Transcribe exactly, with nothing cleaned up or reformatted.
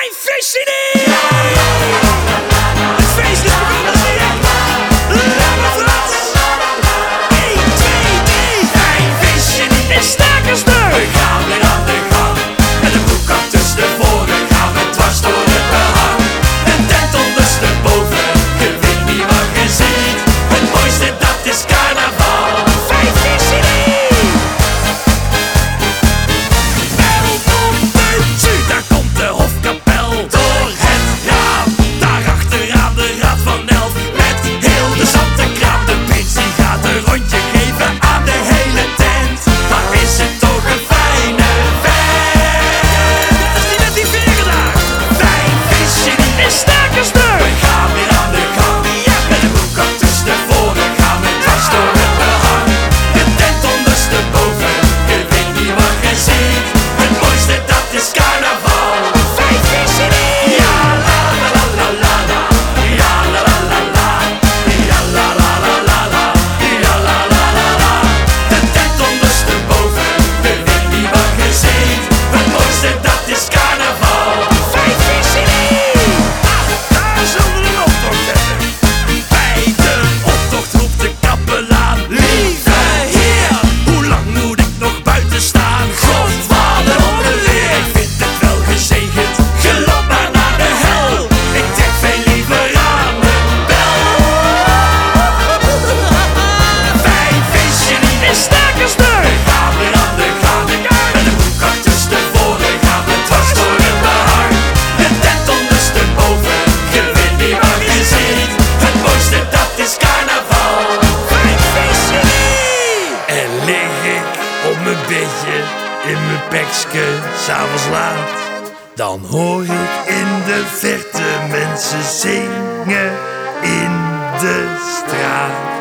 Fijn feestje niet! Het feest is begonnen, zie ik! Lange Frans! één, twee, drie! Fijn feestje niet! En stakersdeur! We gaan weer aan de gang. Met een broekkast tussen de voren gaan we dwars door het behang. Een tent ondersteboven, je weet niet wat je ziet. Het mooiste dat is carnaval. Fijn feestje niet! Bel op de tju, daar komt de hofkapel door het raam. Daar achteraan de raad van elf met heel de zantekraam. De prins die gaat een rondje geven aan de hele tent. Maar is het toch een fijne vent? Dat is die met die veren daar! Fijn feestje niet! En stakersdeur! We gaan weer aan de gang. Met een broekkast tussen de voren gaan we dwars door het behang. De tent ondersteboven, je weet niet wat je ziet. Het mooiste dat is carnaval. Fijn feestje niet! Ja la la la la la la. Ja la la la la. Ja la la la la la. Ja la la la la. De tent ondersteboven, je weet niet wat je ziet. Het mooiste dat is carnaval. Fijn feestje niet! Daar zullen we een optocht hebben. Bij de optocht roept de kapelaan: lieve heer, hoe lang moet ik nog buiten staan? Godvader onderweer, ik vind het wel gezegend. Geloop maar naar de hel. Ik trek veel liever aan mijn bel. Fijn feestje niet. En stakersdeur! We gaan weer aan de gang. Met een broekkast tussen de voren gaan we dwars door het behang. De tent ondersteboven, je weet niet wat je ziet. Het mooiste dat is carnaval. Fijn feestje niet! En lig ik op mijn bedje, in mijn pekske, s'avonds laat. Dan hoor ik in de verte mensen zingen in de straat.